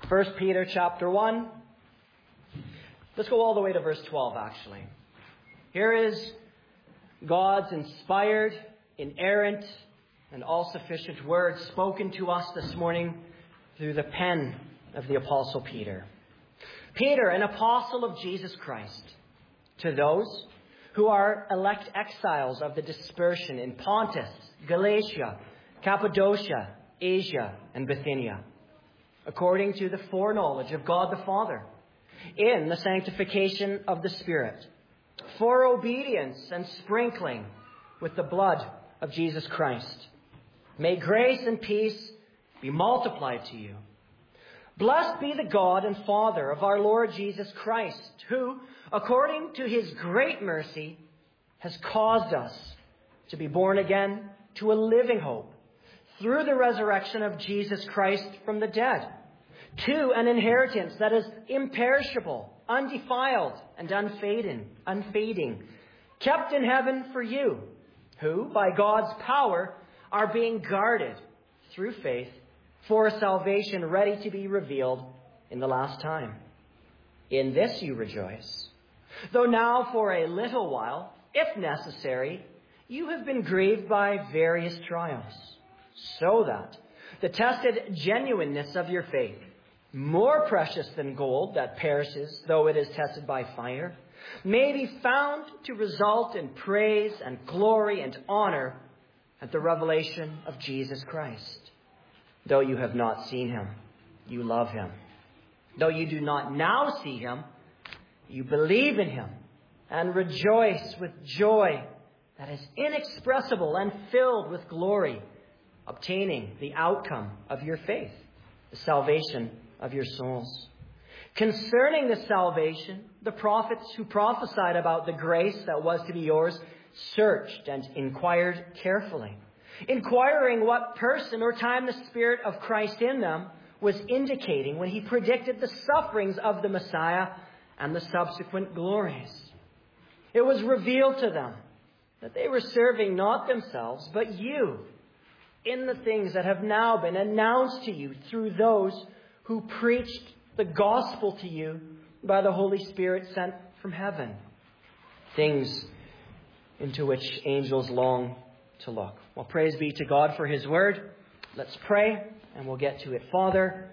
1 Peter chapter 1. Let's go all the way to verse 12, actually. Here is God's inspired, inerrant, and all-sufficient word spoken to us this morning through the pen of the Apostle Peter. Peter, an apostle of Jesus Christ, to those who are elect exiles of the dispersion in Pontus, Galatia, Cappadocia, Asia, and Bithynia, according to the foreknowledge of God the Father, in the sanctification of the Spirit, for obedience and sprinkling with the blood of Jesus Christ. May grace and peace be multiplied to you. Blessed be the God and Father of our Lord Jesus Christ, who, according to his great mercy, has caused us to be born again to a living hope through the resurrection of Jesus Christ from the dead, to an inheritance that is imperishable, undefiled, and unfading, kept in heaven for you, who, by God's power, are being guarded through faith for a salvation ready to be revealed in the last time. In this you rejoice, though now for a little while, if necessary, you have been grieved by various trials, so that the tested genuineness of your faith, more precious than gold that perishes though it is tested by fire, may be found to result in praise and glory and honor at the revelation of Jesus Christ. Though you have not seen him, you love him. Though you do not now see him, you believe in him and rejoice with joy that is inexpressible and filled with glory, obtaining the outcome of your faith, the salvation of your souls. Concerning this salvation, the prophets who prophesied about the grace that was to be yours searched and inquired carefully, inquiring what person or time the Spirit of Christ in them was indicating when he predicted the sufferings of the Messiah and the subsequent glories. It was revealed to them that they were serving not themselves, but you, in the things that have now been announced to you through those who preached the gospel to you by the Holy Spirit sent from heaven, things into which angels long to look. Well, praise be to God for his word. Let's pray, and we'll get to it. Father,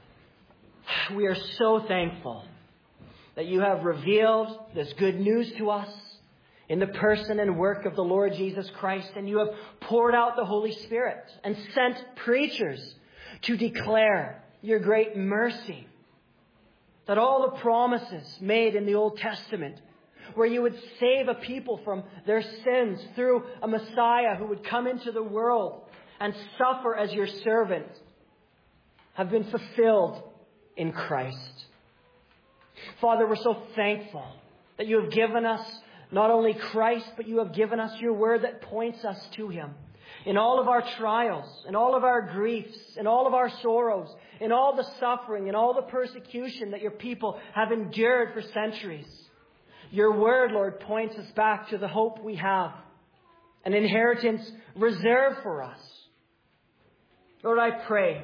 we are so thankful that you have revealed this good news to us in the person and work of the Lord Jesus Christ, and you have poured out the Holy Spirit and sent preachers to declare your great mercy, that all the promises made in the Old Testament, where you would save a people from their sins through a Messiah who would come into the world and suffer as your servant, have been fulfilled in Christ. Father, we're so thankful that you have given us not only Christ, but you have given us your word that points us to him. In all of our trials, in all of our griefs, in all of our sorrows, in all the suffering, in all the persecution that your people have endured for centuries, your word, Lord, points us back to the hope we have, an inheritance reserved for us. Lord, I pray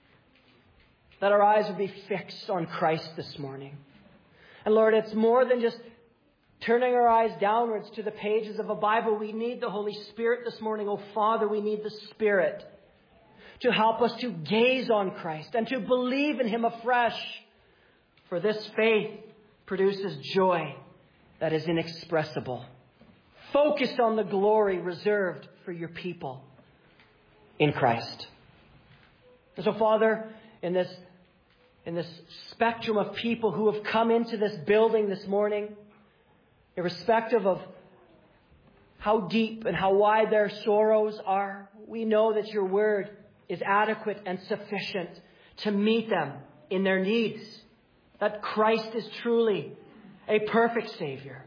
that our eyes would be fixed on Christ this morning. And Lord, it's more than just turning our eyes downwards to the pages of a Bible. We need the Holy Spirit this morning. Oh, Father, we need the Spirit to help us to gaze on Christ and to believe in him afresh. For this faith produces joy that is inexpressible, focused on the glory reserved for your people in Christ. And so, Father, in this spectrum of people who have come into this building this morning, irrespective of how deep and how wide their sorrows are, we know that your word is adequate and sufficient to meet them in their needs. That Christ is truly a perfect Savior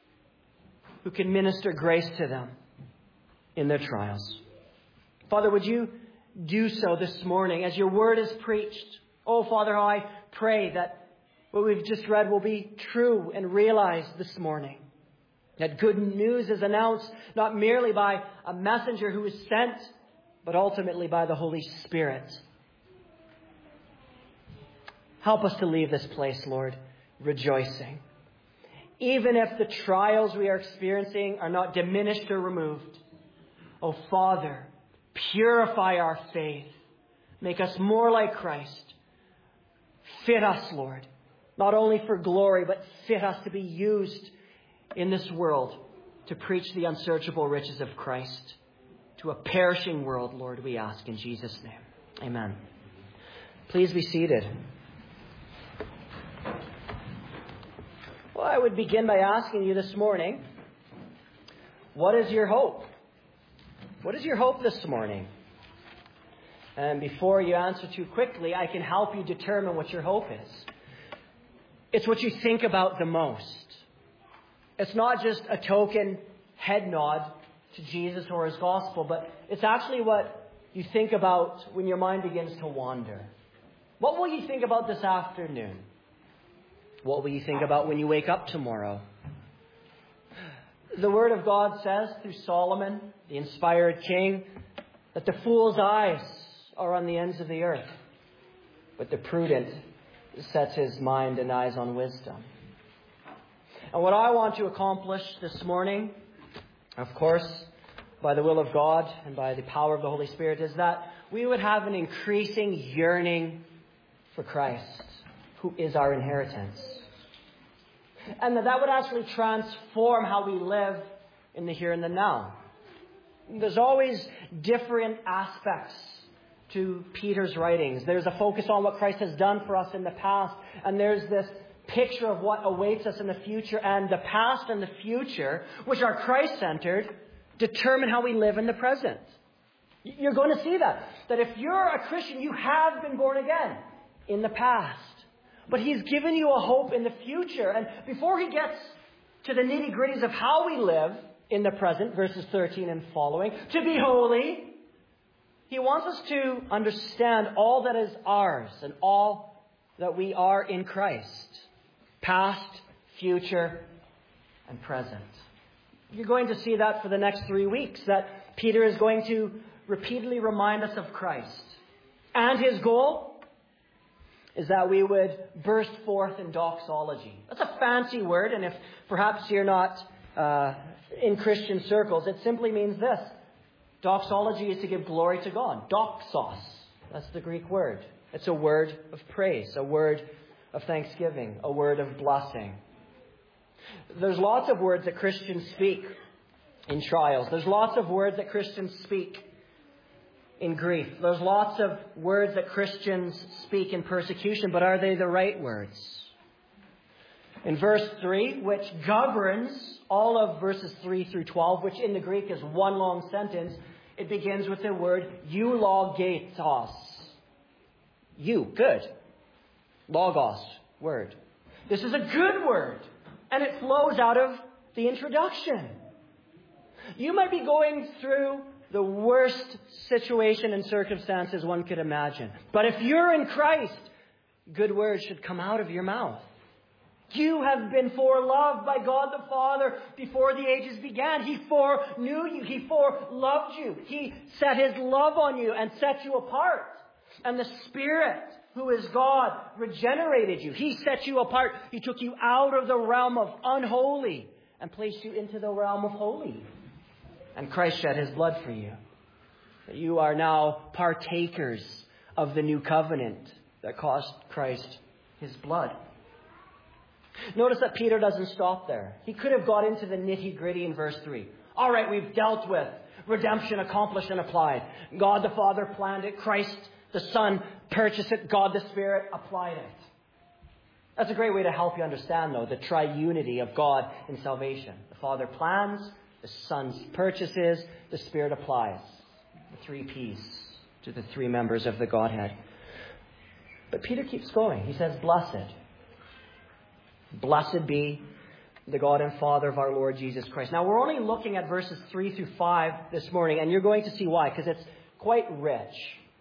who can minister grace to them in their trials. Father, would you do so this morning as your word is preached? Oh, Father, how I pray that what we've just read will be true and realized this morning. That good news is announced not merely by a messenger who is sent, but ultimately by the Holy Spirit. Help us to leave this place, Lord, rejoicing. Even if the trials we are experiencing are not diminished or removed. Oh, Father, purify our faith. Make us more like Christ. Fit us, Lord, not only for glory, but fit us to be used in this world to preach the unsearchable riches of Christ to a perishing world, Lord, we ask in Jesus' name. Amen. Please be seated. Well, I would begin by asking you this morning, what is your hope? What is your hope this morning? And before you answer too quickly, I can help you determine what your hope is. It's what you think about the most. It's not just a token head nod to Jesus or His gospel, but it's actually what you think about when your mind begins to wander. What will you think about this afternoon? What will you think about when you wake up tomorrow? The Word of God says through Solomon, the inspired king, that the fool's eyes are on the ends of the earth, but the prudent sets his mind and eyes on wisdom. And what I want to accomplish this morning, of course, by the will of God and by the power of the Holy Spirit, is that we would have an increasing yearning for Christ, who is our inheritance. And that would actually transform how we live in the here and the now. There's always different aspects to Peter's writings. There's a focus on what Christ has done for us in the past, and there's this picture of what awaits us in the future. And the past and the future, which are Christ-centered, determine how we live in the present. You're going to see that if you're a Christian, you have been born again in the past. But He's given you a hope in the future. And before He gets to the nitty-gritties of how we live in the present, verses 13 and following, to be holy, He wants us to understand all that is ours and all that we are in Christ. Past, future, and present. You're going to see that for the next 3 weeks, that Peter is going to repeatedly remind us of Christ. And his goal is that we would burst forth in doxology. That's a fancy word, and if perhaps you're not in Christian circles, it simply means this. Doxology is to give glory to God. Doxos. That's the Greek word. It's a word of praise, a word of thanksgiving, a word of blessing. There's lots of words that Christians speak in trials. There's lots of words that Christians speak in grief. There's lots of words that Christians speak in persecution, but are they the right words? In verse 3, which governs all of verses 3 through 12, which in the Greek is one long sentence, it begins with the word eulogetos. Good. Logos, word. This is a good word, and it flows out of the introduction. You might be going through the worst situation and circumstances one could imagine. But if you're in Christ, good words should come out of your mouth. You have been foreloved by God the Father before the ages began. He foreknew you. He foreloved you. He set His love on you and set you apart. And the Spirit, who is God, regenerated you. He set you apart. He took you out of the realm of unholy and placed you into the realm of holy. And Christ shed His blood for you. You are now partakers of the new covenant that cost Christ His blood. Notice that Peter doesn't stop there. He could have got into the nitty-gritty in verse 3. All right, we've dealt with redemption accomplished and applied. God the Father planned it. Christ the Son purchased it. God the Spirit applied it. That's a great way to help you understand, though, the triunity of God in salvation. The Father plans, the Son purchases, the Spirit applies. The 3 P's to the 3 members of the Godhead. But Peter keeps going. He says, blessed. Blessed be the God and Father of our Lord Jesus Christ. Now, we're only looking at verses 3 through 5 this morning, and you're going to see why, because it's quite rich.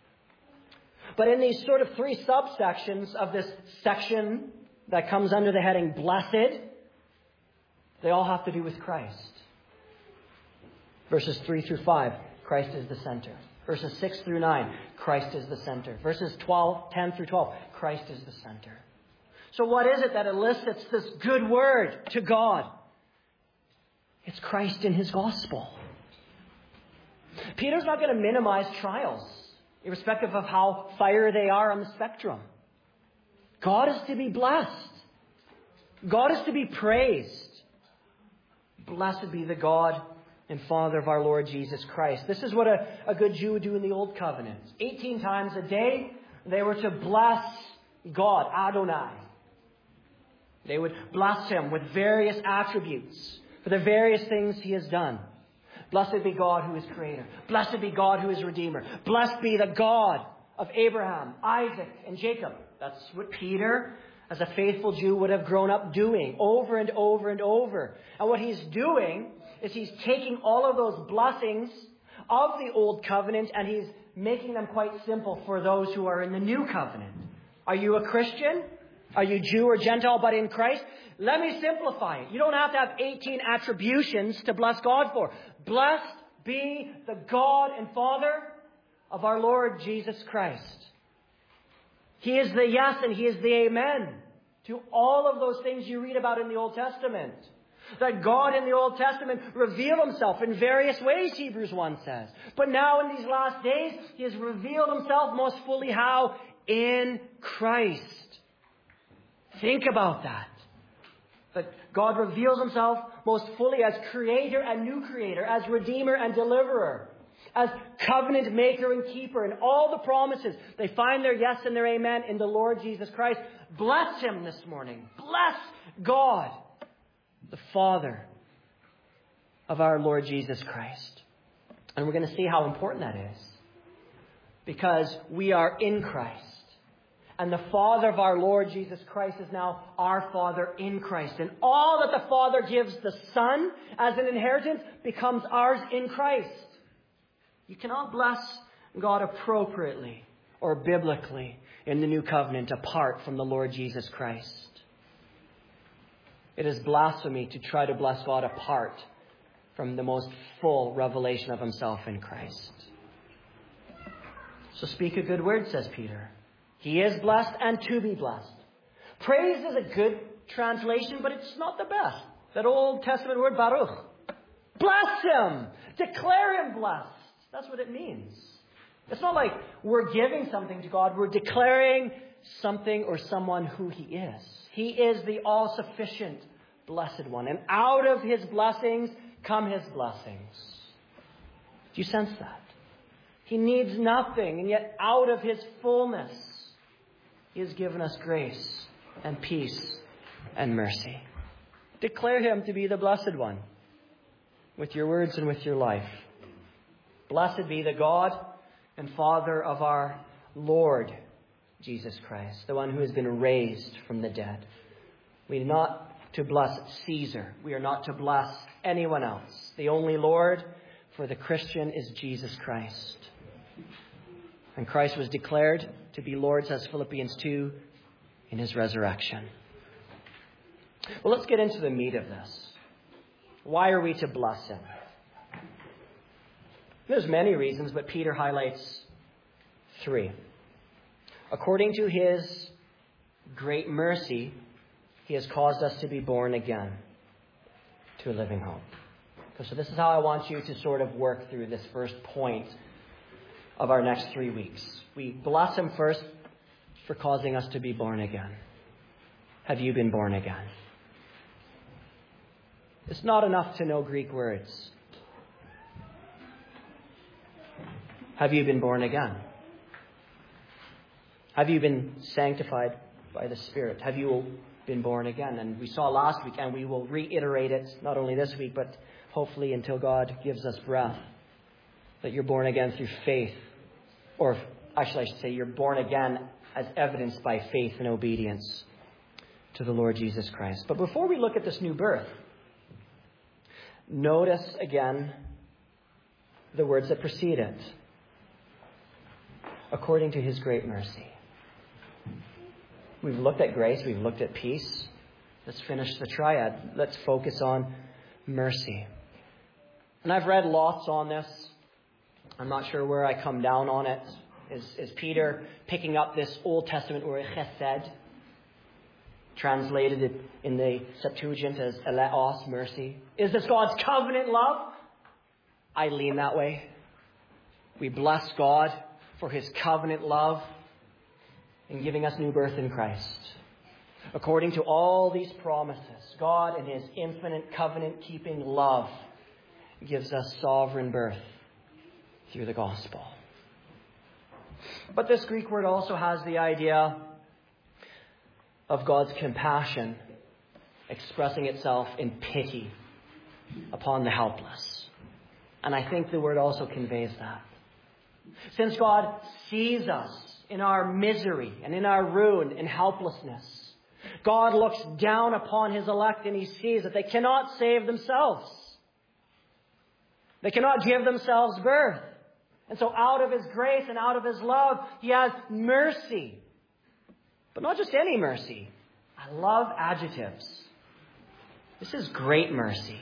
But in these sort of 3 subsections of this section that comes under the heading blessed, they all have to do with Christ. Verses 3 through 5, Christ is the center. Verses 6 through 9, Christ is the center. Verses 10 through 12, Christ is the center. So what is it that elicits this good word to God? It's Christ in His gospel. Peter's not going to minimize trials, irrespective of how fire they are on the spectrum. God is to be blessed. God is to be praised. Blessed be the God and Father of our Lord Jesus Christ. This is what a good Jew would do in the Old Covenant. 18 times a day, they were to bless God, Adonai. They would bless Him with various attributes for the various things He has done. Blessed be God who is Creator. Blessed be God who is Redeemer. Blessed be the God of Abraham, Isaac, and Jacob. That's what Peter, as a faithful Jew, would have grown up doing over and over and over. And what he's doing is he's taking all of those blessings of the Old Covenant and he's making them quite simple for those who are in the New Covenant. Are you a Christian? Are you Jew or Gentile but in Christ? Let me simplify it. You don't have to have 18 attributions to bless God for. Blessed be the God and Father of our Lord Jesus Christ. He is the yes and He is the amen to all of those things you read about in the Old Testament. That God in the Old Testament revealed Himself in various ways, Hebrews 1 says. But now in these last days, He has revealed Himself most fully how? In Christ. Think about that. That God reveals Himself most fully as Creator and new Creator, as Redeemer and Deliverer, as covenant maker and keeper, and all the promises. They find their yes and their amen in the Lord Jesus Christ. Bless Him this morning. Bless God, the Father of our Lord Jesus Christ. And we're going to see how important that is. Because we are in Christ. And the Father of our Lord Jesus Christ is now our Father in Christ. And all that the Father gives the Son as an inheritance becomes ours in Christ. You cannot bless God appropriately or biblically in the New Covenant apart from the Lord Jesus Christ. It is blasphemy to try to bless God apart from the most full revelation of Himself in Christ. So speak a good word, says Peter. He is blessed and to be blessed. Praise is a good translation, but it's not the best. That Old Testament word, baruch. Bless Him. Declare Him blessed. That's what it means. It's not like we're giving something to God. We're declaring something or someone who He is. He is the all-sufficient blessed one. And out of His blessings come His blessings. Do you sense that? He needs nothing, and yet out of His fullness, He has given us grace and peace and mercy. Declare Him to be the blessed one with your words and with your life. Blessed be the God and Father of our Lord Jesus Christ, the one who has been raised from the dead. We are not to bless Caesar. We are not to bless anyone else. The only Lord for the Christian is Jesus Christ. And Christ was declared to be Lord, says Philippians 2, in His resurrection. Well, let's get into the meat of this. Why are we to bless Him? There's many reasons, but Peter highlights 3. According to His great mercy, He has caused us to be born again to a living hope. So this is how I want you to sort of work through this first point of our next 3 weeks. We bless Him first for causing us to be born again. Have you been born again? It's not enough to know Greek words. Have you been born again? Have you been sanctified by the Spirit? Have you been born again? And we saw last week, and we will reiterate it not only this week, but hopefully until God gives us breath, that you're born again through faith. Or actually, I should say you're born again as evidenced by faith and obedience to the Lord Jesus Christ. But before we look at this new birth, notice again the words that precede it. According to His great mercy. We've looked at grace. We've looked at peace. Let's finish the triad. Let's focus on mercy. And I've read lots on this. I'm not sure where I come down on it. Is Peter picking up this Old Testament word chesed, translated it in the Septuagint as eleos, mercy? Is this God's covenant love? I lean that way. We bless God for His covenant love in giving us new birth in Christ. According to all these promises, God in His infinite covenant-keeping love gives us sovereign birth through the gospel. But this Greek word also has the idea of God's compassion expressing itself in pity upon the helpless. And I think the word also conveys that. Since God sees us in our misery and in our ruin and helplessness, God looks down upon His elect and He sees that they cannot save themselves. They cannot give themselves birth. And so out of His grace and out of His love, He has mercy. But not just any mercy. I love adjectives. This is great mercy.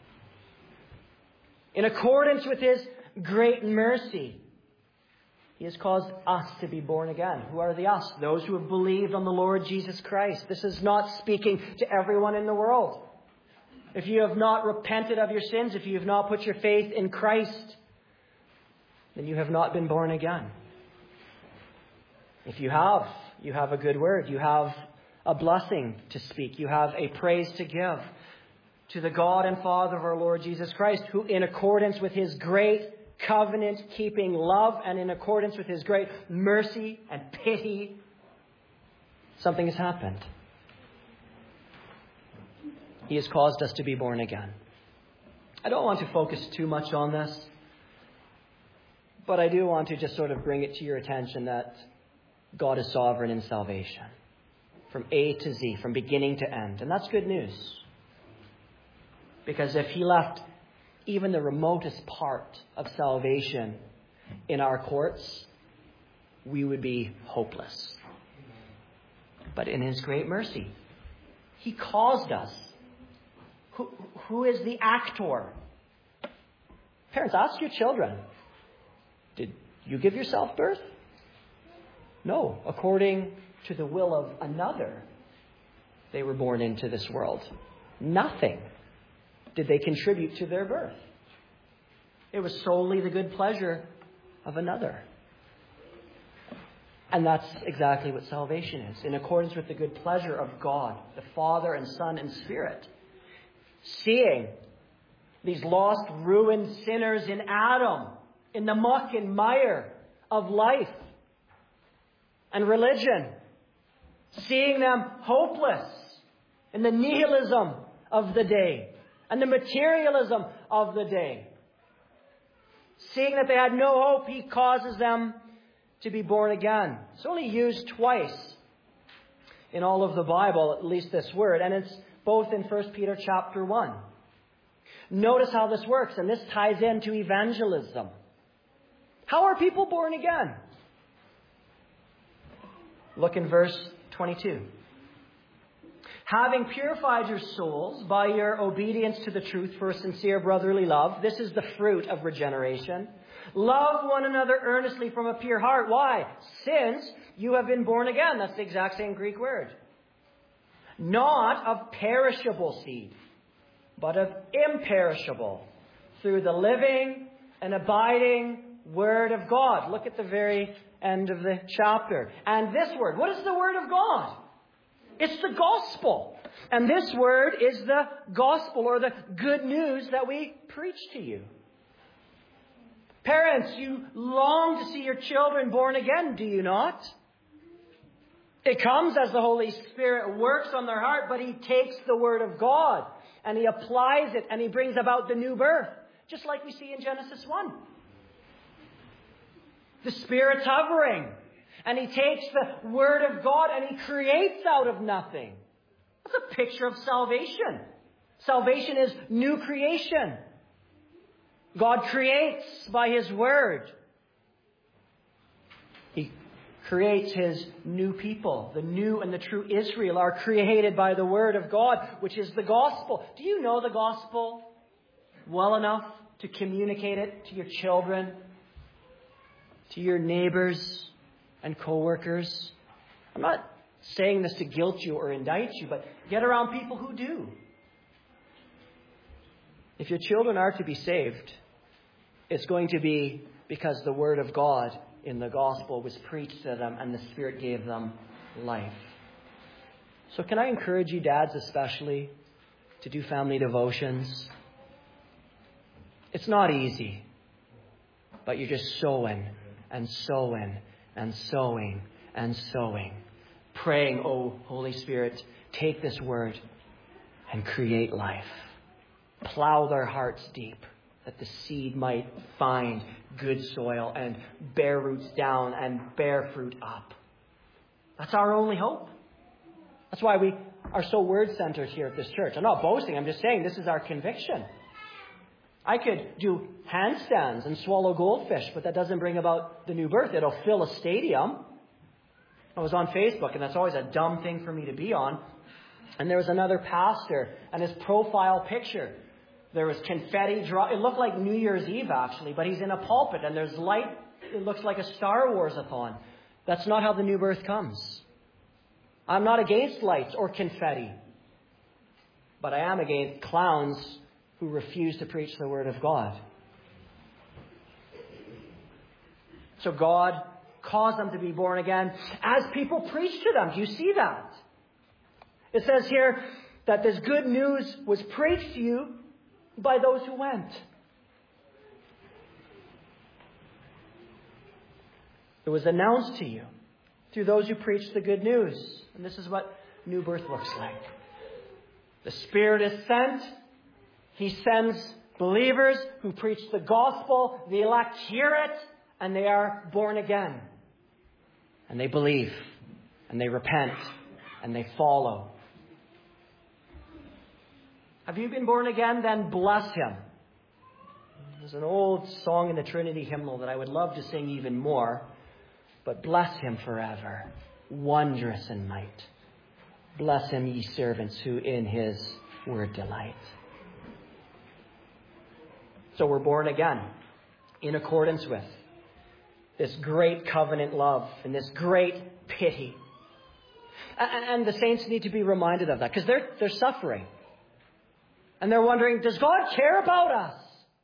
In accordance with His great mercy, He has caused us to be born again. Who are the us? Those who have believed on the Lord Jesus Christ. This is not speaking to everyone in the world. If you have not repented of your sins, if you have not put your faith in Christ, then you have not been born again. If you have a good word. You have a blessing to speak. You have a praise to give to the God and Father of our Lord Jesus Christ, who in accordance with His great covenant-keeping love and in accordance with His great mercy and pity, something has happened. He has caused us to be born again. I don't want to focus too much on this, but I do want to just sort of bring it to your attention that God is sovereign in salvation. From A to Z, from beginning to end. And that's good news. Because if He left even the remotest part of salvation in our courts, we would be hopeless. But in His great mercy, He caused us. Who is the actor? Parents, ask your children, did you give yourself birth? No. According to the will of another, they were born into this world. Nothing did they contribute to their birth. It was solely the good pleasure of another. And that's exactly what salvation is. In accordance with the good pleasure of God, the Father and Son and Spirit. Seeing these lost, ruined sinners in Adam, in the muck and mire of life and religion. Seeing them hopeless in the nihilism of the day and the materialism of the day. Seeing that they had no hope, He causes them to be born again. It's only used twice in all of the Bible, at least this word, and it's both in 1 Peter chapter 1. Notice how this works, and this ties into evangelism. How are people born again? Look in verse 22. Having purified your souls by your obedience to the truth for a sincere brotherly love, this is the fruit of regeneration. Love one another earnestly from a pure heart. Why? Since you have been born again. That's the exact same Greek word. Not of perishable seed, but of imperishable, through the living and abiding Word of God. Look at the very end of the chapter. And this word, what is the Word of God? It's the gospel. And this word is the gospel, or the good news that we preach to you. Parents, you long to see your children born again, do you not? It comes as the Holy Spirit works on their heart, but He takes the Word of God and He applies it and He brings about the new birth, just like we see in Genesis 1. The Spirit's hovering, and He takes the Word of God and He creates out of nothing. That's a picture of salvation. Salvation is new creation. God creates by His Word. He creates His new people. The new and the true Israel are created by the Word of God, which is the gospel. Do you know the gospel well enough to communicate it to your children to your neighbors and coworkers. I'm not saying this to guilt you or indict you, but get around people who do. If your children are to be saved, it's going to be because the Word of God in the gospel was preached to them and the Spirit gave them life. So can I encourage you, dads especially, to do family devotions? It's not easy, but you're just sowing and sowing and sowing and sowing, praying, oh, Holy Spirit, take this word and create life. Plow their hearts deep, that the seed might find good soil and bear roots down and bear fruit up. That's our only hope. That's why we are so word-centered here at this church. I'm not boasting. I'm just saying this is our conviction. I could do handstands and swallow goldfish, but that doesn't bring about the new birth. It'll fill a stadium. I was on Facebook, and that's always a dumb thing for me to be on. And there was another pastor, and his profile picture, there was confetti. It looked like New Year's Eve, actually, but he's in a pulpit, and there's light. It looks like a Star Wars-a-thon. That's not how the new birth comes. I'm not against lights or confetti, but I am against clowns who refuse to preach the Word of God. So God caused them to be born again as people preach to them. Do you see that? It says here that this good news was preached to you by those who went. It was announced to you through those who preached the good news. And this is what new birth looks like. The Spirit is sent. He sends believers who preach the gospel. The elect hear it, and they are born again. And they believe, and they repent, and they follow. Have you been born again? Then bless Him. There's an old song in the Trinity hymnal that I would love to sing even more. But bless Him forever, wondrous in might. Bless Him, ye servants, who in His word delight. So we're born again in accordance with this great covenant love and this great pity. And the saints need to be reminded of that because they're suffering. And they're wondering, does God care about us?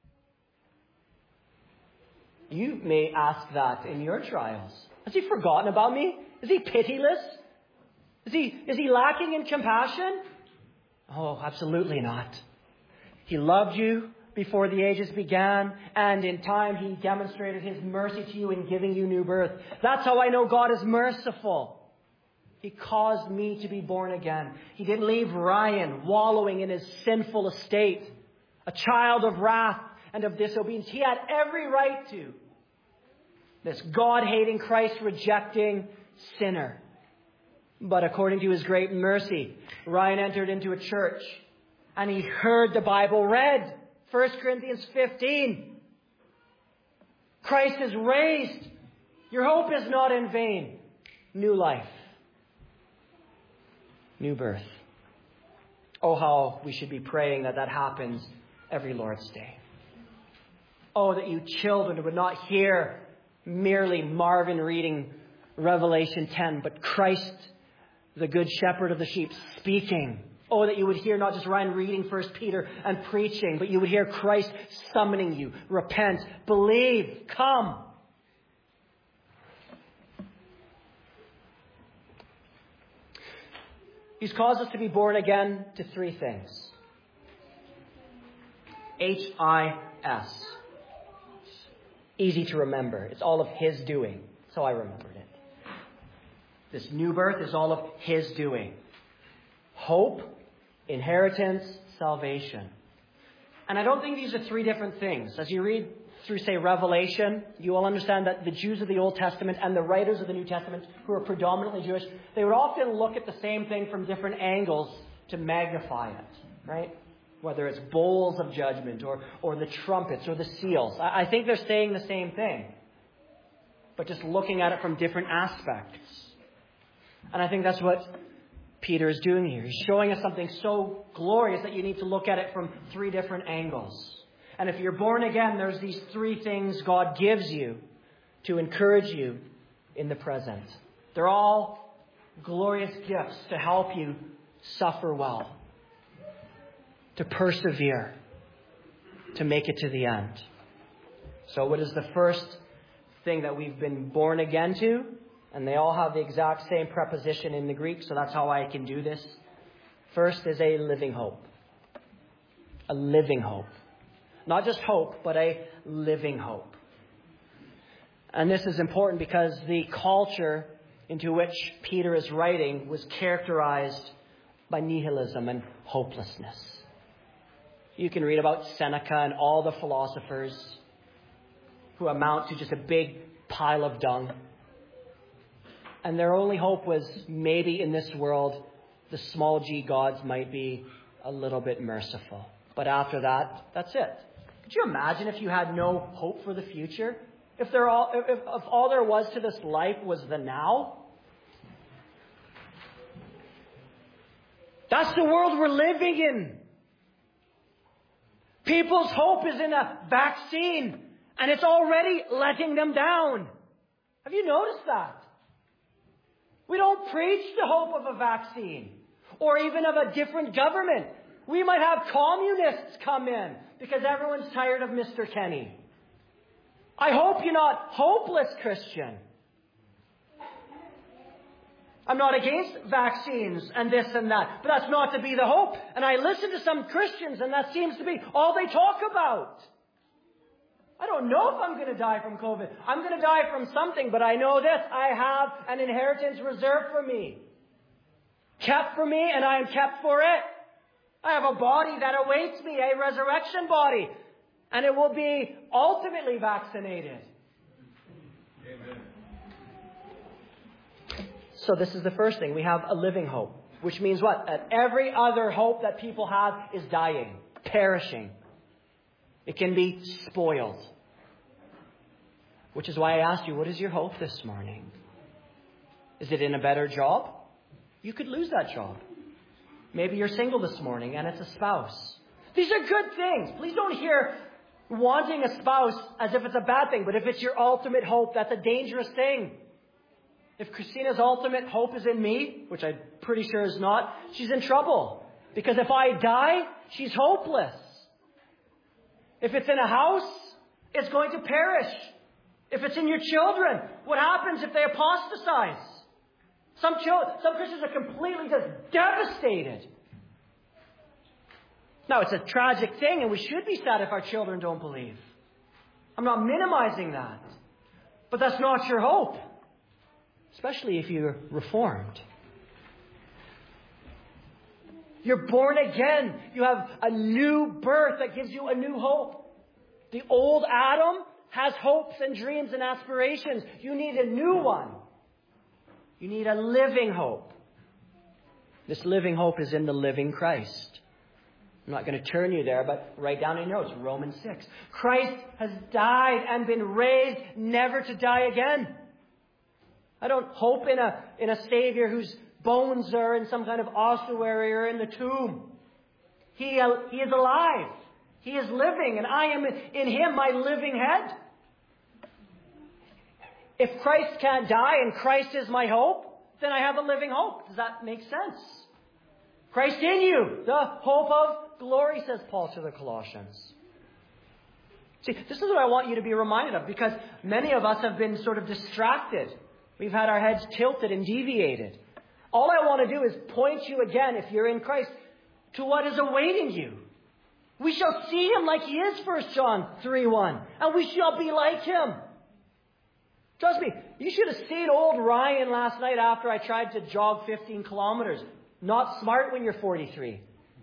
You may ask that in your trials. Has He forgotten about me? Is He pitiless? Is he lacking in compassion? Oh, absolutely not. He loved you before the ages began, and in time He demonstrated His mercy to you in giving you new birth. That's how I know God is merciful. He caused me to be born again. He didn't leave Ryan wallowing in his sinful estate, a child of wrath and of disobedience. He had every right to. This God-hating, Christ-rejecting sinner. But according to His great mercy, Ryan entered into a church and he heard the Bible read. 1 Corinthians 15. Christ is raised. Your hope is not in vain. New life. New birth. Oh, how we should be praying that happens every Lord's Day. Oh, that you children would not hear merely Marvin reading Revelation 10, but Christ, the good shepherd of the sheep, speaking. Oh, that you would hear not just Ryan reading 1 Peter and preaching, but you would hear Christ summoning you. Repent, believe, come. He's caused us to be born again to three things. H-I-S. Easy to remember. It's all of His doing. That's how I remembered it. This new birth is all of His doing. Hope, inheritance, salvation. And I don't think these are three different things. As you read through, say, Revelation, you will understand that the Jews of the Old Testament and the writers of the New Testament, who are predominantly Jewish, they would often look at the same thing from different angles to magnify it, right? Whether it's bowls of judgment or the trumpets or the seals. I think they're saying the same thing, but just looking at it from different aspects. And I think that's what Peter is doing here. He's showing us something so glorious that you need to look at it from three different angles. And if you're born again, there's these three things God gives you to encourage you in the present. They're all glorious gifts to help you suffer well, to persevere, to make it to the end. So what is the first thing that we've been born again to? And they all have the exact same preposition in the Greek, so that's how I can do this. First is a living hope. A living hope. Not just hope, but a living hope. And this is important because the culture into which Peter is writing was characterized by nihilism and hopelessness. You can read about Seneca and all the philosophers who amount to just a big pile of dung. And their only hope was maybe in this world, the small g gods might be a little bit merciful. But after that, that's it. Could you imagine if you had no hope for the future? If all there was to this life was the now? That's the world we're living in. People's hope is in a vaccine, and it's already letting them down. Have you noticed that? We don't preach the hope of a vaccine or even of a different government. We might have communists come in because everyone's tired of Mr. Kenny. I hope you're not hopeless, Christian. I'm not against vaccines and this and that, but that's not to be the hope. And I listen to some Christians, and that seems to be all they talk about. I don't know if I'm going to die from COVID. I'm going to die from something, but I know this. I have an inheritance reserved for me. Kept for me, and I am kept for it. I have a body that awaits me, a resurrection body. And it will be ultimately vaccinated. Amen. So this is the first thing. We have a living hope. Which means what? That every other hope that people have is dying, perishing. It can be spoiled. Which is why I asked you, what is your hope this morning? Is it in a better job? You could lose that job. Maybe you're single this morning and it's a spouse. These are good things. Please don't hear wanting a spouse as if it's a bad thing. But if it's your ultimate hope, that's a dangerous thing. If Christina's ultimate hope is in me, which I'm pretty sure is not, she's in trouble. Because if I die, she's hopeless. If it's in a house, it's going to perish. If it's in your children, what happens if they apostatize? Some Christians are completely just devastated. Now, it's a tragic thing, and we should be sad if our children don't believe. I'm not minimizing that. But that's not your hope. Especially if you're reformed. You're born again. You have a new birth that gives you a new hope. The old Adam has hopes and dreams and aspirations. You need a new one. You need a living hope. This living hope is in the living Christ. I'm not going to turn you there, but write down in your notes, Romans 6. Christ has died and been raised never to die again. I don't hope in a Savior whose bones are in some kind of ossuary or in the tomb. He is alive. He is living, and I am in Him, my living head. If Christ can't die and Christ is my hope, then I have a living hope. Does that make sense? Christ in you, the hope of glory, says Paul to the Colossians. See, this is what I want you to be reminded of, because many of us have been sort of distracted. We've had our heads tilted and deviated. All I want to do is point you again, if you're in Christ, to what is awaiting you. We shall see Him like He is, 1 John 3:1. And we shall be like Him. Trust me, you should have seen old Ryan last night after I tried to jog 15 kilometers. Not smart when you're 43.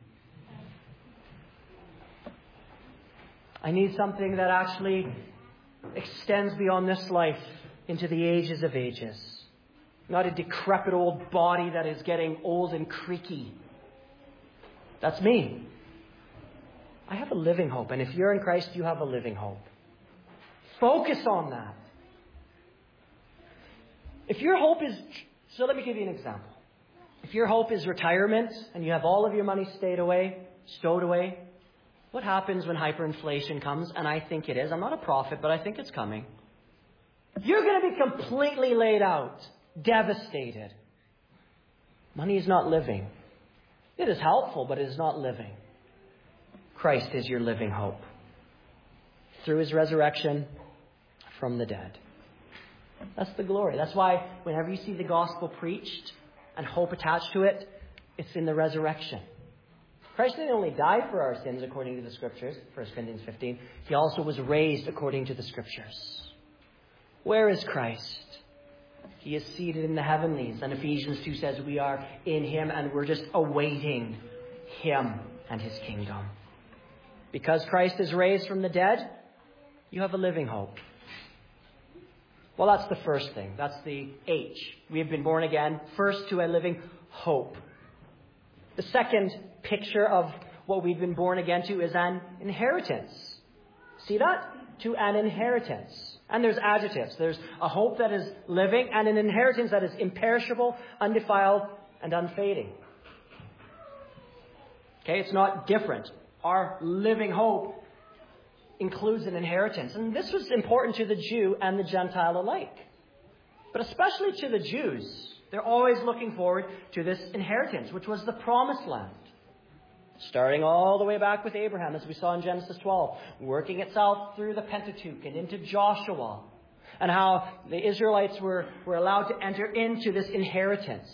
I need something that actually extends beyond this life into the ages of ages. Not a decrepit old body that is getting old and creaky. That's me. I have a living hope. And if you're in Christ, you have a living hope. Focus on that. If your hope is... So let me give you an example. If your hope is retirement and you have all of your money stowed away, what happens when hyperinflation comes? And I think it is. I'm not a prophet, but I think it's coming. You're going to be completely laid out, devastated. Money is not living. It is helpful, but it is not living. Christ is your living hope. Through his resurrection from the dead. That's the glory. That's why whenever you see the gospel preached and hope attached to it, it's in the resurrection. Christ didn't only die for our sins according to the Scriptures, 1 Corinthians 15. He also was raised according to the Scriptures. Where is Christ? He is seated in the heavenlies. And Ephesians 2 says we are in him and we're just awaiting him and his kingdom. Because Christ is raised from the dead, you have a living hope. Well, that's the first thing. That's the H. We have been born again, first to a living hope. The second picture of what we've been born again to is an inheritance. See that? To an inheritance. And there's adjectives. There's a hope that is living and an inheritance that is imperishable, undefiled, and unfading. Okay, it's not different. Our living hope includes an inheritance. And this was important to the Jew and the Gentile alike. But especially to the Jews, they're always looking forward to this inheritance, which was the promised land. Starting all the way back with Abraham, as we saw in Genesis 12, working itself through the Pentateuch and into Joshua, and how the Israelites were allowed to enter into this inheritance.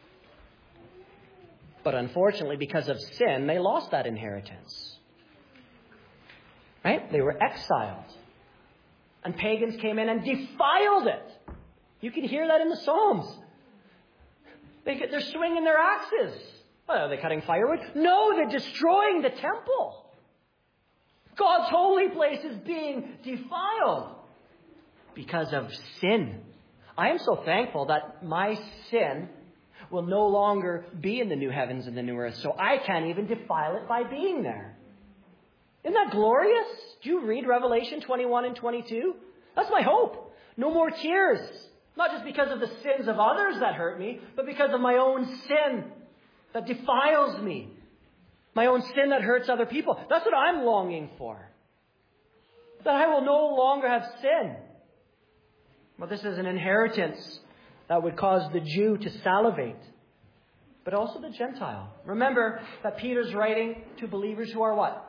But unfortunately, because of sin, they lost that inheritance. Right? They were exiled. And pagans came in and defiled it. You can hear that in the Psalms. They're swinging their axes. Well, are they cutting firewood? No, they're destroying the temple. God's holy place is being defiled because of sin. I am so thankful that my sin will no longer be in the new heavens and the new earth, so I can't even defile it by being there. Isn't that glorious? Do you read Revelation 21 and 22? That's my hope. No more tears. Not just because of the sins of others that hurt me, but because of my own sin that defiles me. My own sin that hurts other people. That's what I'm longing for. That I will no longer have sin. Well, this is an inheritance that would cause the Jew to salivate. But also the Gentile. Remember that Peter's writing to believers who are what?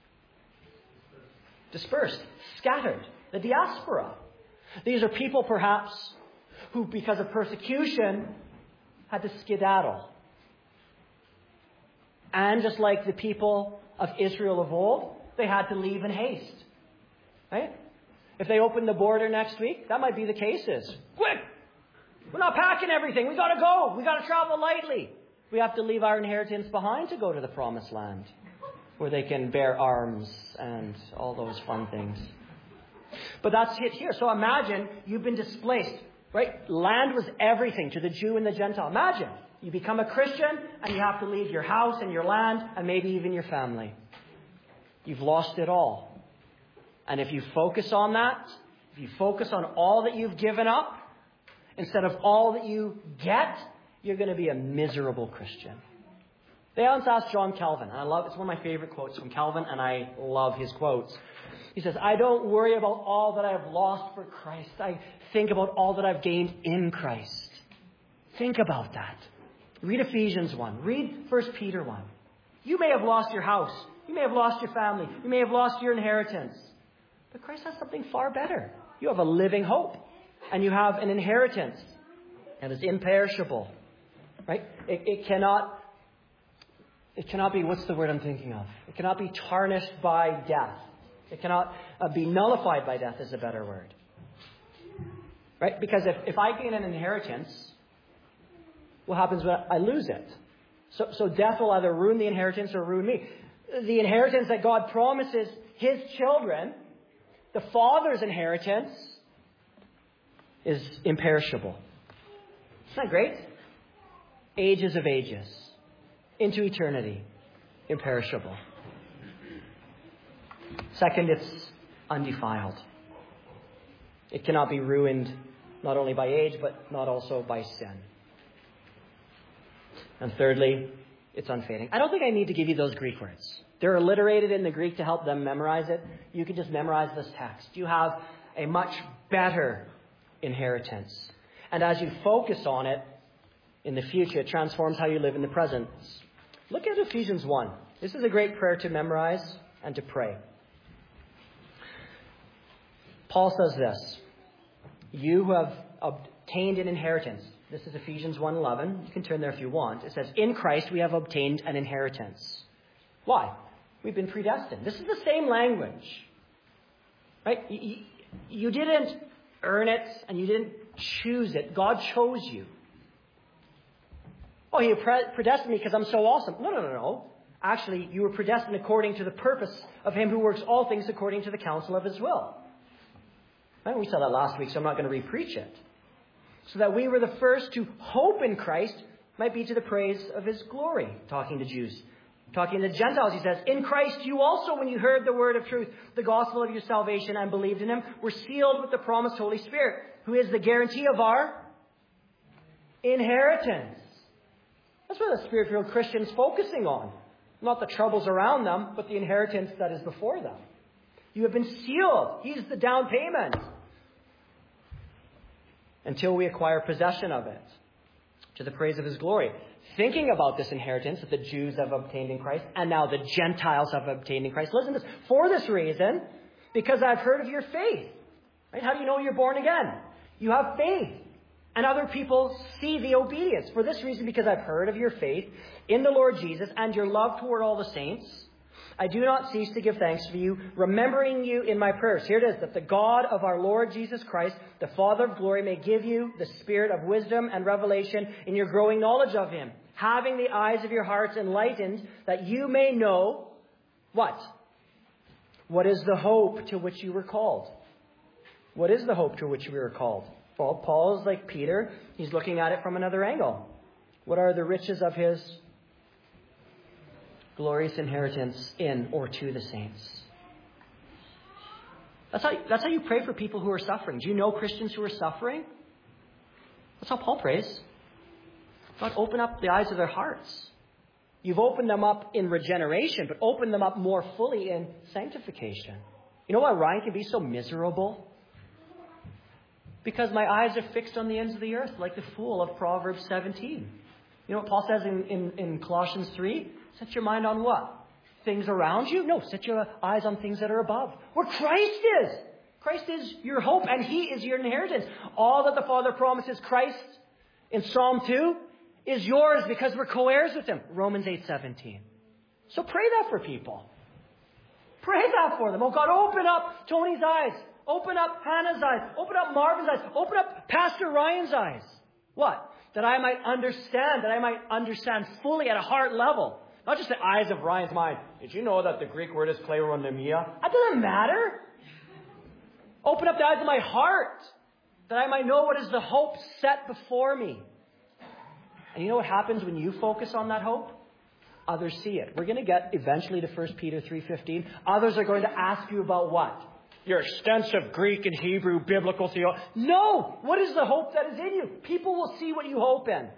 Dispersed. Scattered. The diaspora. These are people perhaps who, because of persecution, had to skedaddle. And just like the people of Israel of old, they had to leave in haste. Right? If they open the border next week, that might be the cases. Quick! We're not packing everything. We got to go. We got to travel lightly. We have to leave our inheritance behind to go to the promised land, where they can bear arms and all those fun things. But that's it here. So imagine you've been displaced. Right? Land was everything to the Jew and the Gentile. Imagine you become a Christian and you have to leave your house and your land and maybe even your family. You've lost it all. And if you focus on that, if you focus on all that you've given up instead of all that you get, you're going to be a miserable Christian. They once asked John Calvin, and it's one of my favorite quotes from Calvin, and I love his quotes. He says, I don't worry about all that I have lost for Christ. I think about all that I've gained in Christ. Think about that. Read Ephesians 1. Read 1 Peter 1. You may have lost your house. You may have lost your family. You may have lost your inheritance. But Christ has something far better. You have a living hope. And you have an inheritance that is imperishable. Right? It cannot be, what's the word I'm thinking of? It cannot be tarnished by death. It cannot be nullified by death is a better word. Right? Because if I gain an inheritance, what happens when I lose it? So death will either ruin the inheritance or ruin me. The inheritance that God promises his children, the Father's inheritance, is imperishable. Isn't that great? Ages of ages. Into eternity. Imperishable. Second, it's undefiled. It cannot be ruined not only by age, but not also by sin. And thirdly, it's unfading. I don't think I need to give you those Greek words. They're alliterated in the Greek to help them memorize it. You can just memorize this text. You have a much better inheritance. And as you focus on it in the future, it transforms how you live in the present. Look at Ephesians 1. This is a great prayer to memorize and to pray. Paul says this, you who have obtained an inheritance. This is Ephesians 1:11. You can turn there if you want. It says, in Christ we have obtained an inheritance. Why? We've been predestined. This is the same language. Right? You didn't earn it and you didn't choose it. God chose you. Oh, He predestined me because I'm so awesome. No. Actually, you were predestined according to the purpose of Him who works all things according to the counsel of His will. Right? We saw that last week, so I'm not going to repreach it. So that we were the first to hope in Christ might be to the praise of His glory. Talking to Jews. Talking to Gentiles, he says, in Christ you also, when you heard the word of truth, the gospel of your salvation, and believed in Him, were sealed with the promised Holy Spirit, who is the guarantee of our inheritance. That's what the Spirit-filled Christian's focusing on. Not the troubles around them, but the inheritance that is before them. You have been sealed. He's the down payment. Until we acquire possession of it, to the praise of His glory. Thinking about this inheritance that the Jews have obtained in Christ, and now the Gentiles have obtained in Christ. Listen to this. For this reason, because I've heard of your faith. Right? How do you know you're born again? You have faith. And other people see the obedience. For this reason, because I've heard of your faith in the Lord Jesus and your love toward all the saints, I do not cease to give thanks for you, remembering you in my prayers. Here it is, that the God of our Lord Jesus Christ, the Father of glory, may give you the spirit of wisdom and revelation in your growing knowledge of Him, having the eyes of your hearts enlightened, that you may know what? What is the hope to which you were called? What is the hope to which we were called? Well, Paul is like Peter. He's looking at it from another angle. What are the riches of His glorious inheritance in or to the saints? That's how you pray for people who are suffering. Do you know Christians who are suffering? That's how Paul prays. God, open up the eyes of their hearts. You've opened them up in regeneration, but open them up more fully in sanctification. You know why Ryan can be so miserable? Because my eyes are fixed on the ends of the earth, like the fool of Proverbs 17. You know what Paul says in Colossians 3? Set your mind on what? Things around you? No, set your eyes on things that are above. Where Christ is. Christ is your hope, and He is your inheritance. All that the Father promises Christ in Psalm 2 is yours because we're co-heirs with Him. Romans 8:17. So pray that for people. Pray that for them. Oh God, open up Tony's eyes. Open up Hannah's eyes. Open up Marvin's eyes. Open up Pastor Ryan's eyes. What? That I might understand fully at a heart level. Not just the eyes of Ryan's mind. Did you know that the Greek word is kleronomia? That doesn't matter. Open up the eyes of my heart, that I might know what is the hope set before me. And you know what happens when you focus on that hope? Others see it. We're going to get eventually to 1 Peter 3:15. Others are going to ask you about what? Your extensive Greek and Hebrew biblical theology. No! What is the hope that is in you? People will see what you hope in.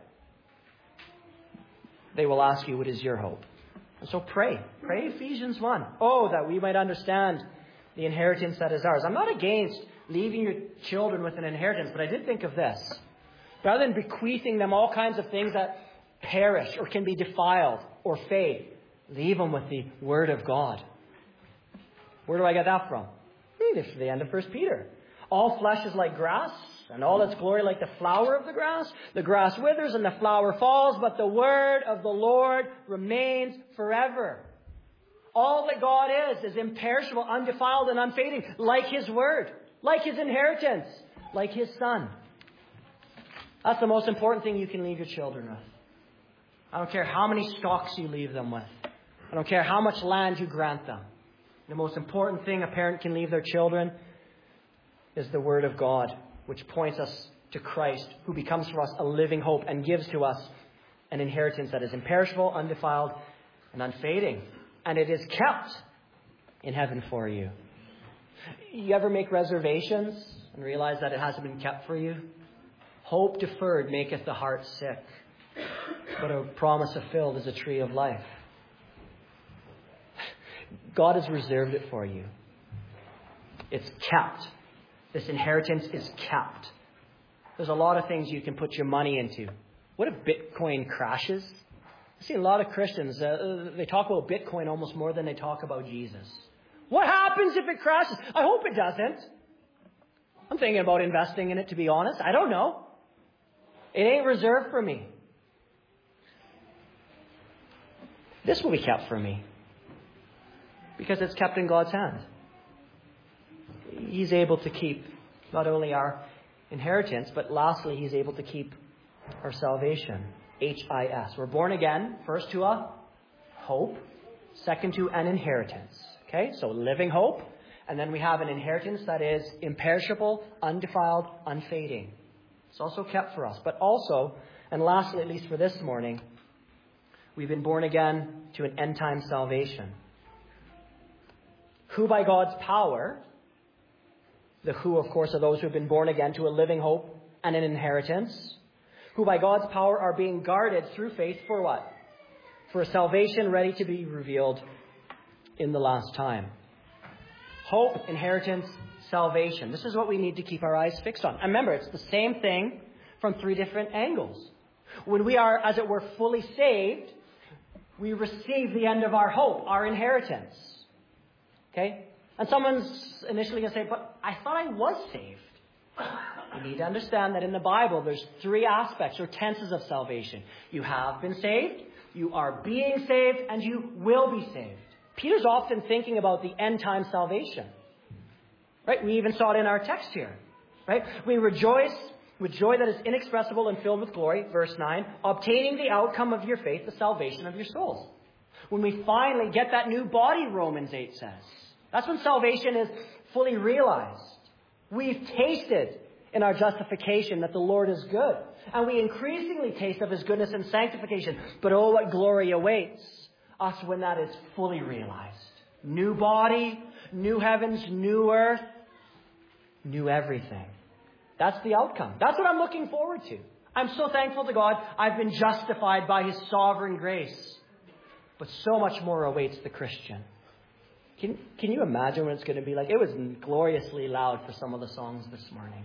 They will ask you, what is your hope? And so pray. Pray Ephesians 1. Oh, that we might understand the inheritance that is ours. I'm not against leaving your children with an inheritance, but I did think of this. Rather than bequeathing them all kinds of things that perish or can be defiled or fade, leave them with the Word of God. Where do I get that from? It's the end of 1 Peter. All flesh is like grass, and all its glory like the flower of the grass. The grass withers and the flower falls, but the word of the Lord remains forever. All that God is imperishable, undefiled, and unfading, like His word, like His inheritance, like His Son. That's the most important thing you can leave your children with. I don't care how many stocks you leave them with. I don't care how much land you grant them. The most important thing a parent can leave their children is the Word of God, which points us to Christ, who becomes for us a living hope and gives to us an inheritance that is imperishable, undefiled, and unfading. And it is kept in heaven for you. You ever make reservations and realize that it hasn't been kept for you? Hope deferred maketh the heart sick, but a promise fulfilled is a tree of life. God has reserved it for you. It's kept. This inheritance is kept There's a lot of things you can put your money into. What if Bitcoin crashes? I see a lot of Christians, they talk about Bitcoin almost more than they talk about Jesus. What happens if it crashes? I hope it doesn't. I'm thinking about investing in it, to be honest. I don't know. It ain't reserved for me. This will be kept for me because it's kept in God's hand. He's able to keep not only our inheritance, but lastly, He's able to keep our salvation. H-I-S. We're born again, first to a hope, second to an inheritance. Okay, so living hope, and then we have an inheritance that is imperishable, undefiled, unfading. It's also kept for us. But also, and lastly, at least for this morning, we've been born again to an end-time salvation. Who by God's power, the who, of course, are those who have been born again to a living hope and an inheritance, who by God's power are being guarded through faith for what? For a salvation ready to be revealed in the last time. Hope, inheritance, salvation. This is what we need to keep our eyes fixed on. And remember, it's the same thing from three different angles. When we are, as it were, fully saved, we receive the end of our hope, our inheritance. Okay? And someone's initially going to say, but I thought I was saved. You need to understand that in the Bible, there's three aspects or tenses of salvation. You have been saved, you are being saved, and you will be saved. Peter's often thinking about the end-time salvation. Right? We even saw it in our text here. Right? We rejoice with joy that is inexpressible and filled with glory, verse 9, obtaining the outcome of your faith, the salvation of your souls. When we finally get that new body, Romans 8 says. That's when salvation is fully realized. We've tasted in our justification that the Lord is good. And we increasingly taste of His goodness and sanctification. But oh, what glory awaits us when that is fully realized. New body, new heavens, new earth, new everything. That's the outcome. That's what I'm looking forward to. I'm so thankful to God. I've been justified by His sovereign grace. But so much more awaits the Christian. Can you imagine what it's going to be like? It was gloriously loud for some of the songs this morning.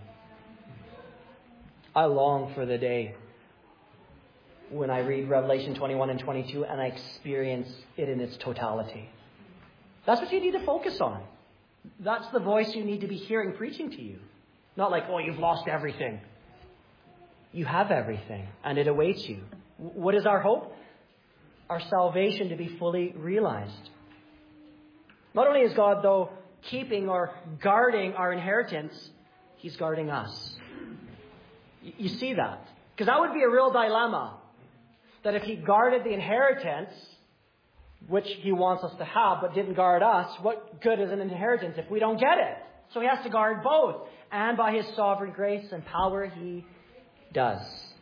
I long for the day when I read Revelation 21 and 22 and I experience it in its totality. That's what you need to focus on. That's the voice you need to be hearing preaching to you. Not like, oh, you've lost everything. You have everything, and it awaits you. What is our hope? Our salvation to be fully realized. Not only is God, though, keeping or guarding our inheritance, He's guarding us. You see that? Because that would be a real dilemma. That if He guarded the inheritance, which He wants us to have, but didn't guard us, what good is an inheritance if we don't get it? So He has to guard both. And by His sovereign grace and power, He does.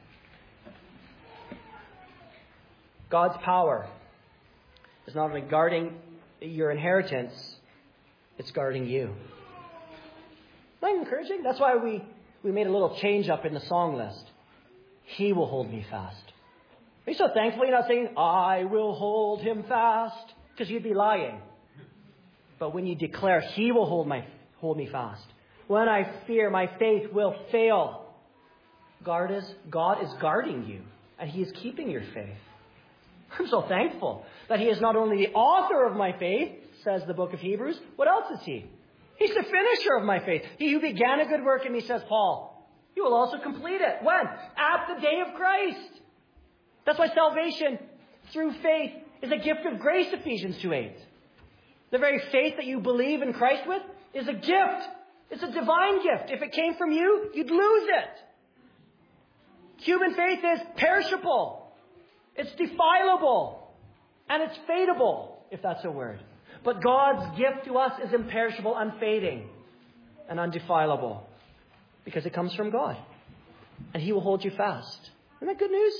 God's power is not only guarding your inheritance, it's guarding you. Isn't that encouraging? That's why we made a little change up in the song list. He will hold me fast. Are you so thankful you're not saying, I will hold Him fast? Because you'd be lying. But when you declare, He will hold me fast. When I fear, my faith will fail. God is guarding you. And He is keeping your faith. I'm so thankful that He is not only the author of my faith, says the book of Hebrews. What else is He? He's the finisher of my faith. He who began a good work in me, says Paul, He will also complete it. When? At the day of Christ. That's why salvation through faith is a gift of grace, Ephesians 2:8. The very faith that you believe in Christ with is a gift. It's a divine gift. If it came from you, you'd lose it. Human faith is perishable. It's defilable. And it's fadeable, if that's a word. But God's gift to us is imperishable, unfading, and undefilable. Because it comes from God. And He will hold you fast. Isn't that good news?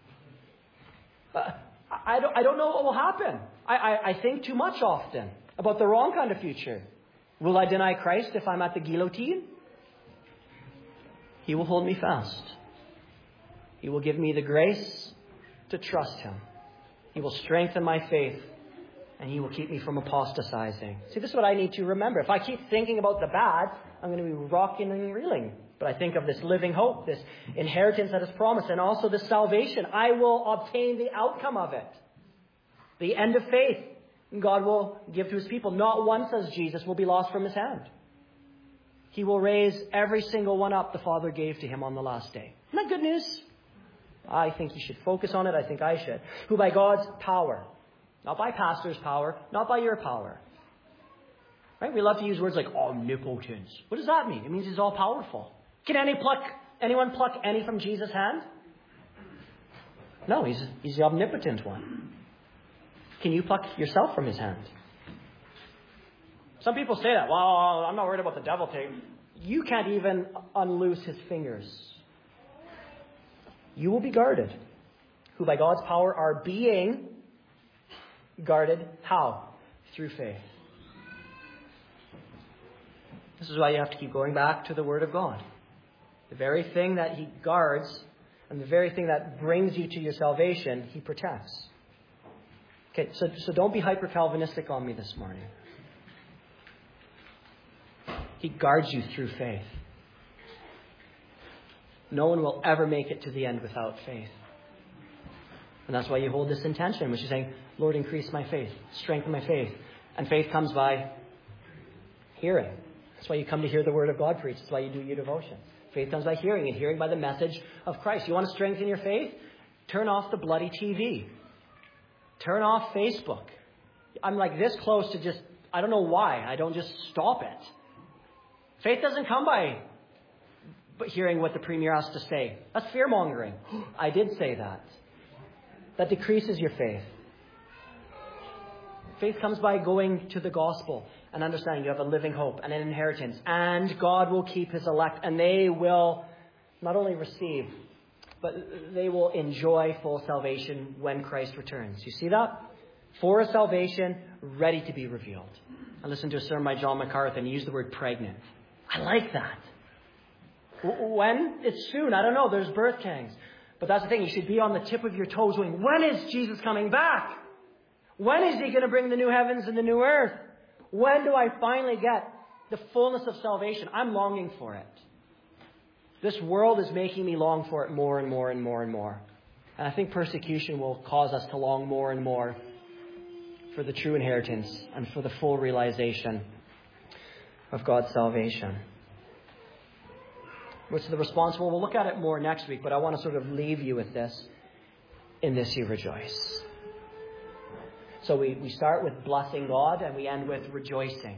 I don't know what will happen. I think too much often about the wrong kind of future. Will I deny Christ if I'm at the guillotine? He will hold me fast. He will give me the grace to trust Him. He will strengthen my faith. And He will keep me from apostatizing. See, this is what I need to remember. If I keep thinking about the bad, I'm going to be rocking and reeling But I think of this living hope, this inheritance that is promised, and also this salvation. I will obtain the outcome of it. The end of faith God will give to his people. Not one, says Jesus, will be lost from his hand. He will raise every single one up the Father gave to him on the last day. Isn't that good news? I think you should focus on it. I think I should. Who by God's power, not by pastor's power, not by your power. Right? We love to use words like omnipotence. What does that mean? It means he's all powerful. Can anyone pluck any from Jesus' hand? No, he's the omnipotent one. Can you pluck yourself from his hand? Some people say that. Well, I'm not worried about the devil thing. You can't even unloose his fingers. You will be guarded. Who by God's power are being guarded. How? Through faith. This is why you have to keep going back to the Word of God. The very thing that he guards and the very thing that brings you to your salvation, he protects. Okay, so don't be hyper-Calvinistic on me this morning. He guards you through faith. No one will ever make it to the end without faith. And that's why you hold this intention, which is saying, Lord, increase my faith, strengthen my faith. And faith comes by hearing. That's why you come to hear the Word of God preached. That's why you do your devotion. Faith comes by hearing, and hearing by the message of Christ. You want to strengthen your faith? Turn off the bloody TV. Turn off Facebook. I'm like this close to just, I don't know why. I don't just stop it. Faith doesn't come by hearing what the premier has to say. That's fear-mongering. I did say that. That decreases your faith. Faith comes by going to the gospel and understanding you have a living hope and an inheritance. And God will keep his elect. And they will not only receive, but they will enjoy full salvation when Christ returns. You see that? For a salvation ready to be revealed. I listened to a sermon by John MacArthur and he used the word pregnant. I like that. When? It's soon. I don't know. There's birth pangs. But that's the thing. You should be on the tip of your toes going, when is Jesus coming back? When is he going to bring the new heavens and the new earth? When do I finally get the fullness of salvation? I'm longing for it. This world is making me long for it more and more and more and more. And I think persecution will cause us to long more and more for the true inheritance and for the full realization of God's salvation. What's the response? Well, we'll look at it more next week, but I want to sort of leave you with this. In this you rejoice. So we start with blessing God and we end with rejoicing.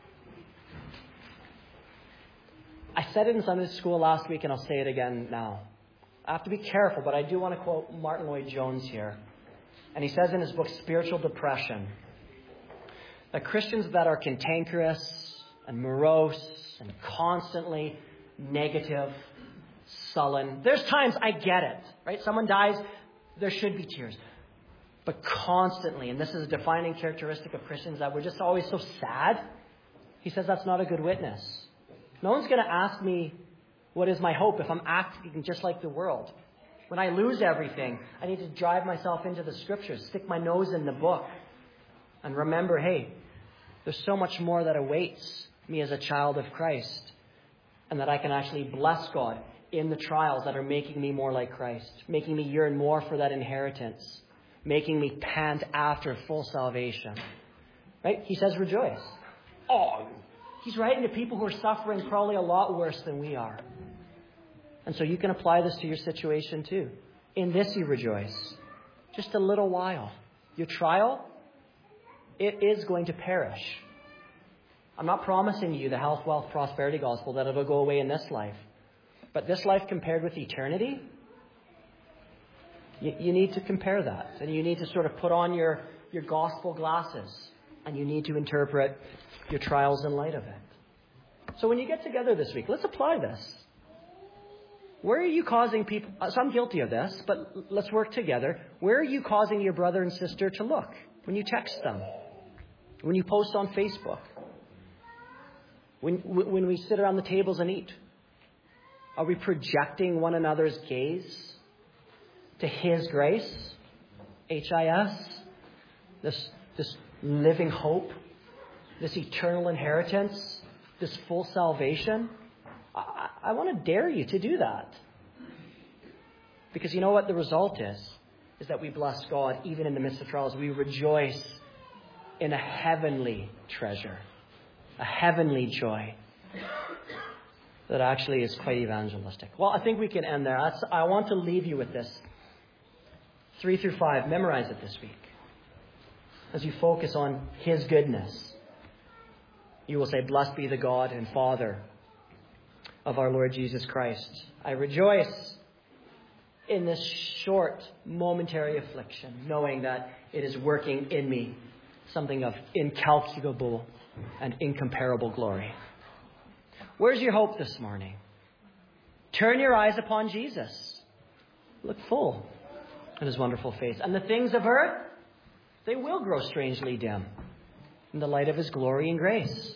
I said it in Sunday school last week and I'll say it again now. I have to be careful, but I do want to quote Martin Lloyd-Jones here. And he says in his book, Spiritual Depression, that Christians that are cantankerous and morose and constantly negative, sullen. There's times I get it, right? Someone dies, there should be tears. But constantly, and this is a defining characteristic of Christians, that we're just always so sad. He says that's not a good witness. No one's going to ask me what is my hope if I'm acting just like the world. When I lose everything, I need to drive myself into the Scriptures, stick my nose in the book, and remember, hey, there's so much more that awaits me as a child of Christ, and that I can actually bless God in the trials that are making me more like Christ, making me yearn more for that inheritance, making me pant after full salvation. Right? He says rejoice. Oh, he's writing to people who are suffering probably a lot worse than we are. And so you can apply this to your situation too. In this you rejoice. Just a little while. Your trial, it is going to perish. I'm not promising you the health, wealth, prosperity gospel that it'll go away in this life. But this life compared with eternity, you need to compare that. And you need to sort of put on your gospel glasses. And you need to interpret your trials in light of it. So when you get together this week, let's apply this. Where are you causing people... So I'm guilty of this, but let's work together. Where are you causing your brother and sister to look? When you text them. When you post on Facebook. When we sit around the tables and eat. Are we projecting one another's gaze to His grace? H-I-S? This living hope? This eternal inheritance? This full salvation? I want to dare you to do that. Because you know what the result is that we bless God even in the midst of trials. We rejoice in a heavenly treasure, a heavenly joy that actually is quite evangelistic. Well, I think we can end there. I want to leave you with this. 3 through 5, memorize it this week. As you focus on His goodness, you will say, "Blessed be the God and Father of our Lord Jesus Christ. I rejoice in this short, momentary affliction, knowing that it is working in me something of incalculable and incomparable glory." Where's your hope this morning? Turn your eyes upon Jesus. Look full at His wonderful face. And the things of earth, they will grow strangely dim in the light of His glory and grace.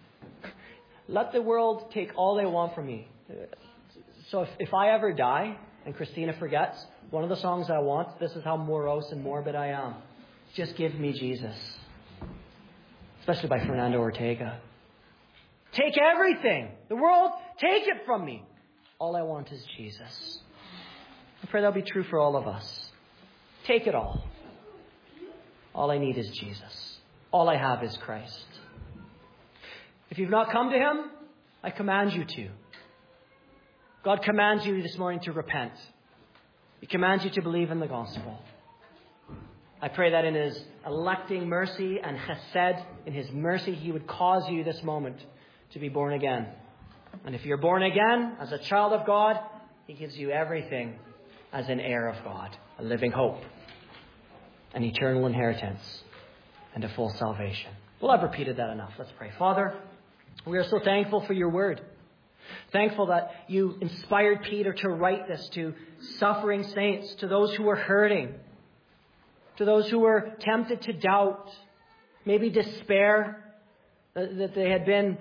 Let the world take all they want from me. So if I ever die and Christina forgets, one of the songs I want, this is how morose and morbid I am. Just give me Jesus. Especially by Fernando Ortega. Take everything. The world, take it from me. All I want is Jesus. I pray that'll be true for all of us. Take it all. All I need is Jesus. All I have is Christ. If you've not come to Him, I command you to. God commands you this morning to repent. He commands you to believe in the gospel. I pray that in His electing mercy and chesed, in His mercy, He would cause you this moment to be born again. And if you're born again as a child of God, He gives you everything as an heir of God, a living hope, an eternal inheritance, and a full salvation. Well, I've repeated that enough. Let's pray. Father, we are so thankful for your word. Thankful that you inspired Peter to write this to suffering saints, to those who were hurting, to those who were tempted to doubt, maybe despair, that they had been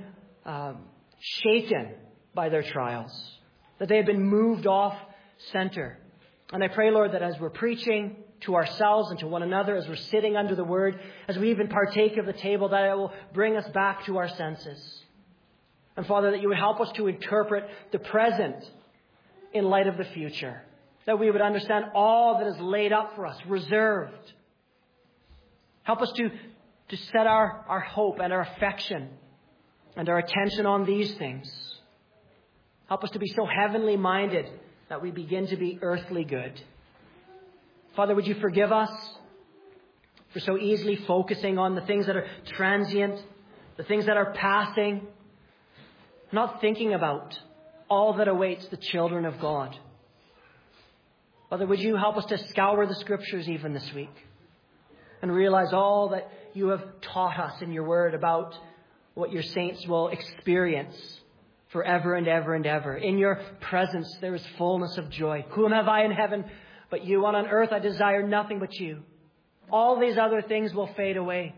shaken by their trials, that they had been moved off center. And I pray, Lord, that as we're preaching to ourselves and to one another, as we're sitting under the word, as we even partake of the table, that it will bring us back to our senses. And Father, that you would help us to interpret the present in light of the future. That we would understand all that is laid up for us, reserved. Help us to set our hope and our affection and our attention on these things. Help us to be so heavenly minded that we begin to be earthly good. Father, would you forgive us for so easily focusing on the things that are transient, the things that are passing, not thinking about all that awaits the children of God. Father, would you help us to scour the Scriptures even this week and realize all that you have taught us in your word about what your saints will experience forever and ever and ever. In your presence there is fullness of joy. Whom have I in heaven but you? And on earth I desire nothing but you. All these other things will fade away.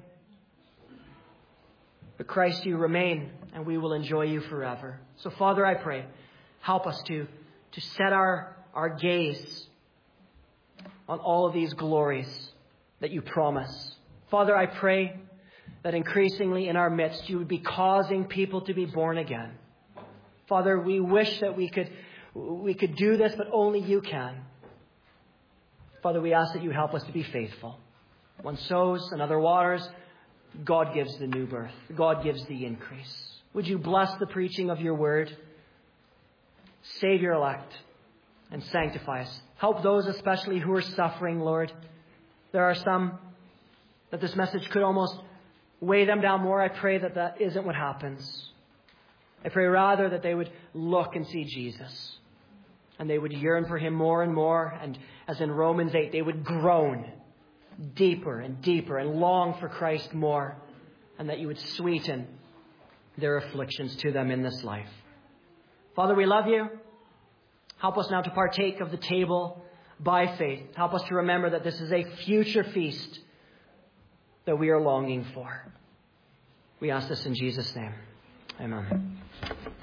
But Christ, you remain, and we will enjoy you forever. So Father, I pray, help us to set our gaze on all of these glories that you promise. Father, I pray that increasingly in our midst you would be causing people to be born again. Father, we wish that we could do this, but only you can. Father, we ask that you help us to be faithful. One sows, another waters. God gives the new birth. God gives the increase. Would you bless the preaching of your word? Save your elect and sanctify us. Help those especially who are suffering, Lord. There are some that this message could almost weigh them down more. I pray that that isn't what happens. I pray rather that they would look and see Jesus. And they would yearn for him more and more. And as in Romans 8, they would groan deeper and deeper and long for Christ more. And that you would sweeten their afflictions to them in this life. Father, we love you. Help us now to partake of the table by faith. Help us to remember that this is a future feast that we are longing for. We ask this in Jesus' name. Amen.